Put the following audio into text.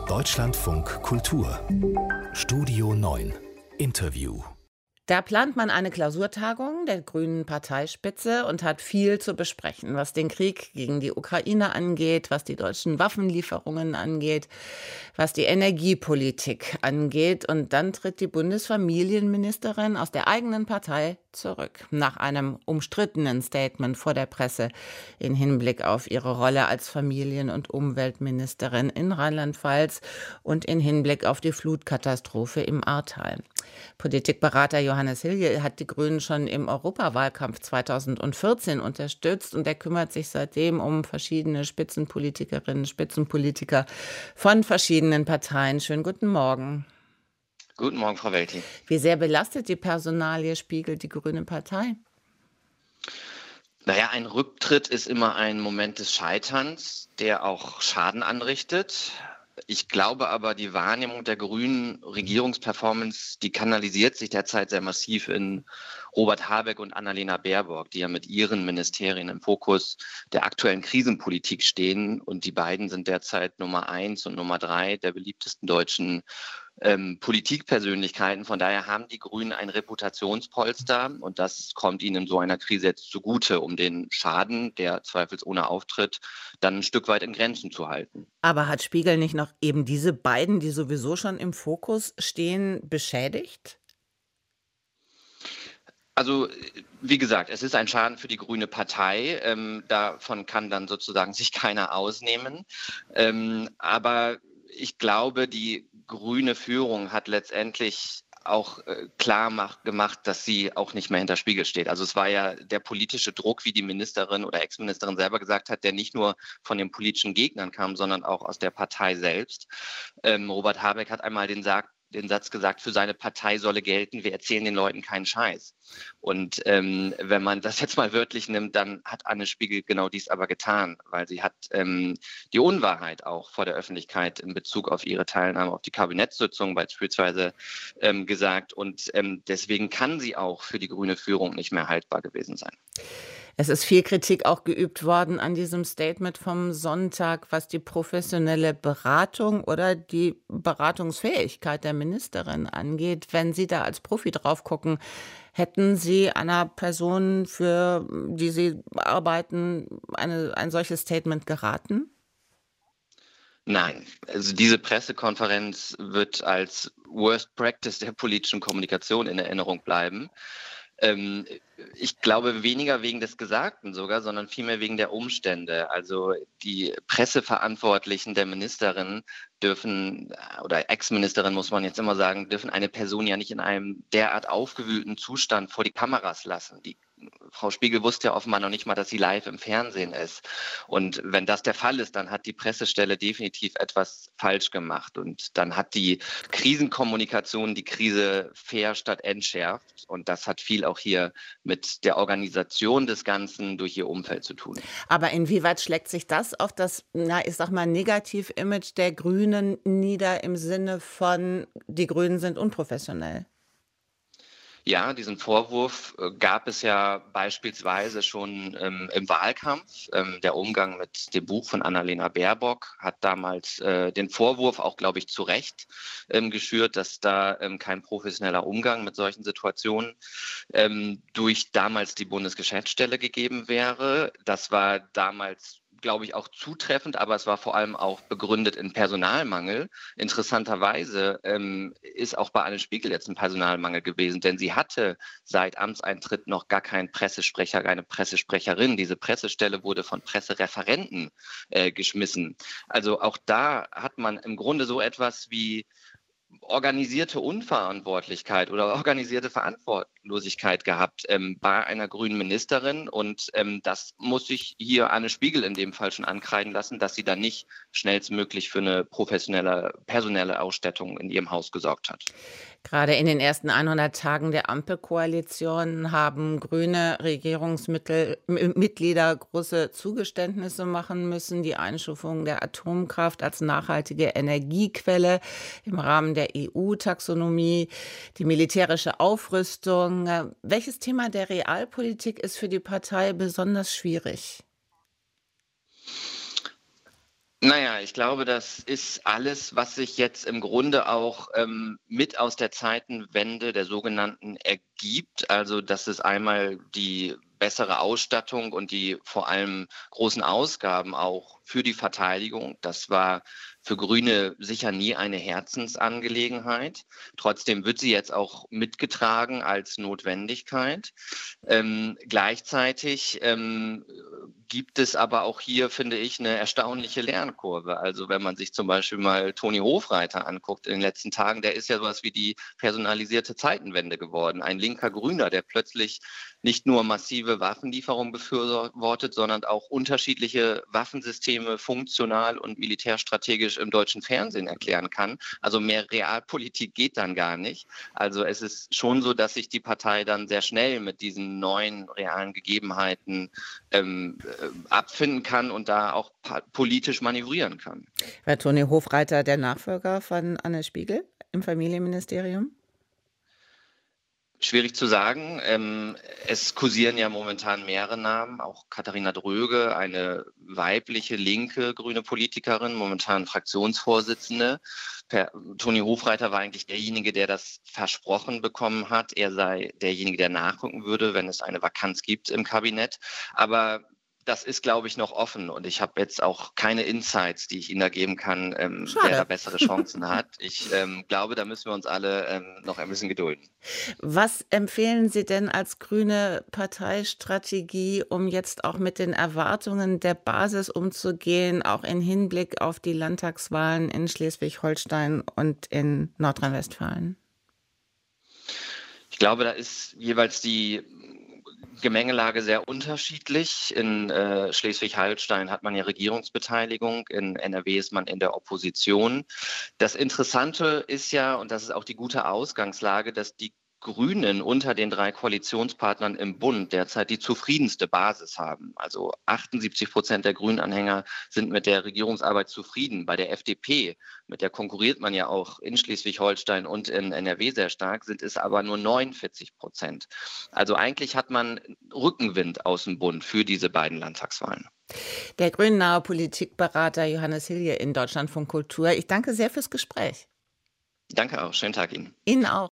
Deutschlandfunk Kultur Studio 9 Interview. Da plant man eine Klausurtagung der Grünen Parteispitze und hat viel zu besprechen, was den Krieg gegen die Ukraine angeht, was die deutschen Waffenlieferungen angeht, was die Energiepolitik angeht. Und dann tritt die Bundesfamilienministerin aus der eigenen Partei zurück, nach einem umstrittenen Statement vor der Presse in Hinblick auf ihre Rolle als Familien- und Umweltministerin in Rheinland-Pfalz und in Hinblick auf die Flutkatastrophe im Ahrtal. Politikberater Johannes Hilge hat die Grünen schon im Europawahlkampf 2014 unterstützt und er kümmert sich seitdem um verschiedene Spitzenpolitikerinnen, Spitzenpolitiker von verschiedenen Parteien. Schönen guten Morgen. Guten Morgen, Frau Welti. Wie sehr belastet die Personalie Spiegel die Grüne Partei? Naja, ein Rücktritt ist immer ein Moment des Scheiterns, der auch Schaden anrichtet. Ich glaube aber, die Wahrnehmung der grünen Regierungsperformance, die kanalisiert sich derzeit sehr massiv in Robert Habeck und Annalena Baerbock, die ja mit ihren Ministerien im Fokus der aktuellen Krisenpolitik stehen. Und die beiden sind derzeit Nummer 1 und Nummer 3 der beliebtesten deutschen Politikpersönlichkeiten. Von daher haben die Grünen ein Reputationspolster und das kommt ihnen in so einer Krise jetzt zugute, um den Schaden, der zweifelsohne auftritt, dann ein Stück weit in Grenzen zu halten. Aber hat Spiegel nicht noch eben diese beiden, die sowieso schon im Fokus stehen, beschädigt? Also, wie gesagt, es ist ein Schaden für die Grüne Partei. Davon kann dann sozusagen sich keiner ausnehmen. Aber ich glaube, die grüne Führung hat letztendlich auch klar gemacht, dass sie auch nicht mehr hinter Spiegel steht. Also es war ja der politische Druck, wie die Ministerin oder Ex-Ministerin selber gesagt hat, der nicht nur von den politischen Gegnern kam, sondern auch aus der Partei selbst. Robert Habeck hat einmal den Satz gesagt, für seine Partei solle gelten, wir erzählen den Leuten keinen Scheiß. Und wenn man das jetzt mal wörtlich nimmt, dann hat Anne Spiegel genau dies aber getan, weil sie hat die Unwahrheit auch vor der Öffentlichkeit in Bezug auf ihre Teilnahme auf die Kabinettssitzung beispielsweise gesagt. Und deswegen kann sie auch für die grüne Führung nicht mehr haltbar gewesen sein. Es ist viel Kritik auch geübt worden an diesem Statement vom Sonntag, was die professionelle Beratung oder die Beratungsfähigkeit der Ministerin angeht. Wenn Sie da als Profi drauf gucken, hätten Sie einer Person, für die Sie arbeiten, ein solches Statement geraten? Nein, also diese Pressekonferenz wird als Worst Practice der politischen Kommunikation in Erinnerung bleiben. Ich glaube weniger wegen des Gesagten sogar, sondern vielmehr wegen der Umstände. Also die Presseverantwortlichen der Ministerin dürfen, oder Ex-Ministerin muss man jetzt immer sagen, dürfen eine Person ja nicht in einem derart aufgewühlten Zustand vor die Kameras lassen. Frau Spiegel wusste ja offenbar noch nicht mal, dass sie live im Fernsehen ist. Und wenn das der Fall ist, dann hat die Pressestelle definitiv etwas falsch gemacht. Und dann hat die Krisenkommunikation die Krise fair statt entschärft. Und das hat viel auch hier mit der Organisation des Ganzen durch ihr Umfeld zu tun. Aber inwieweit schlägt sich das auf das, ich sag mal, Negativ-Image der Grünen nieder im Sinne von, die Grünen sind unprofessionell? Ja, diesen Vorwurf gab es ja beispielsweise schon im Wahlkampf. Der Umgang mit dem Buch von Annalena Baerbock hat damals den Vorwurf, auch glaube ich zu Recht, geschürt, dass da kein professioneller Umgang mit solchen Situationen durch damals die Bundesgeschäftsstelle gegeben wäre. Das war damals, glaube ich, auch zutreffend, aber es war vor allem auch begründet in Personalmangel. Interessanterweise ist auch bei Anne Spiegel jetzt ein Personalmangel gewesen, denn sie hatte seit Amtseintritt noch gar keinen Pressesprecher, keine Pressesprecherin. Diese Pressestelle wurde von Pressereferenten geschmissen. Also auch da hat man im Grunde so etwas wie organisierte Unverantwortlichkeit oder organisierte Verantwortlosigkeit gehabt bei einer grünen Ministerin. Und das muss sich hier Anne Spiegel in dem Fall schon ankreiden lassen, dass sie dann nicht schnellstmöglich für eine professionelle personelle Ausstattung in ihrem Haus gesorgt hat. Gerade in den ersten 100 Tagen der Ampelkoalition haben grüne Regierungsmitglieder große Zugeständnisse machen müssen. Die Einstufung der Atomkraft als nachhaltige Energiequelle im Rahmen der EU-Taxonomie, die militärische Aufrüstung. Welches Thema der Realpolitik ist für die Partei besonders schwierig? Naja, ich glaube, das ist alles, was sich jetzt im Grunde auch mit aus der Zeitenwende der sogenannten ergibt. Also, dass es einmal die bessere Ausstattung und die vor allem großen Ausgaben auch für die Verteidigung. Das war für Grüne sicher nie eine Herzensangelegenheit. Trotzdem wird sie jetzt auch mitgetragen als Notwendigkeit. Gleichzeitig gibt es aber auch hier, finde ich, eine erstaunliche Lernkurve. Also wenn man sich zum Beispiel mal Toni Hofreiter anguckt in den letzten Tagen, der ist ja sowas wie die personalisierte Zeitenwende geworden. Ein linker Grüner, der plötzlich nicht nur massive Waffenlieferungen befürwortet, sondern auch unterschiedliche Waffensysteme funktional und militärstrategisch im deutschen Fernsehen erklären kann. Also mehr Realpolitik geht dann gar nicht. Also es ist schon so, dass sich die Partei dann sehr schnell mit diesen neuen realen Gegebenheiten abfinden kann und da auch politisch manövrieren kann. War Toni Hofreiter der Nachfolger von Anne Spiegel im Familienministerium? Schwierig zu sagen. Es kursieren ja momentan mehrere Namen, auch Katharina Dröge, eine weibliche, linke grüne Politikerin, momentan Fraktionsvorsitzende. Toni Hofreiter war eigentlich derjenige, der das versprochen bekommen hat. Er sei derjenige, der nachrücken würde, wenn es eine Vakanz gibt im Kabinett. Aber das ist, glaube ich, noch offen und ich habe jetzt auch keine Insights, die ich Ihnen da geben kann, wer da bessere Chancen hat. Ich glaube, da müssen wir uns alle noch ein bisschen gedulden. Was empfehlen Sie denn als grüne Parteistrategie, um jetzt auch mit den Erwartungen der Basis umzugehen, auch im Hinblick auf die Landtagswahlen in Schleswig-Holstein und in Nordrhein-Westfalen? Ich glaube, da ist jeweils die Gemengelage sehr unterschiedlich. In Schleswig-Holstein hat man ja Regierungsbeteiligung, in NRW ist man in der Opposition. Das Interessante ist ja, und das ist auch die gute Ausgangslage, dass die Grünen unter den 3 Koalitionspartnern im Bund derzeit die zufriedenste Basis haben. Also 78% der Grünen-Anhänger sind mit der Regierungsarbeit zufrieden. Bei der FDP, mit der konkurriert man ja auch in Schleswig-Holstein und in NRW sehr stark, sind es aber nur 49%. Also eigentlich hat man Rückenwind aus dem Bund für diese beiden Landtagswahlen. Der grünnahe Politikberater Johannes Hilje in Deutschlandfunk Kultur. Ich danke sehr fürs Gespräch. Danke auch. Schönen Tag Ihnen. Ihnen auch.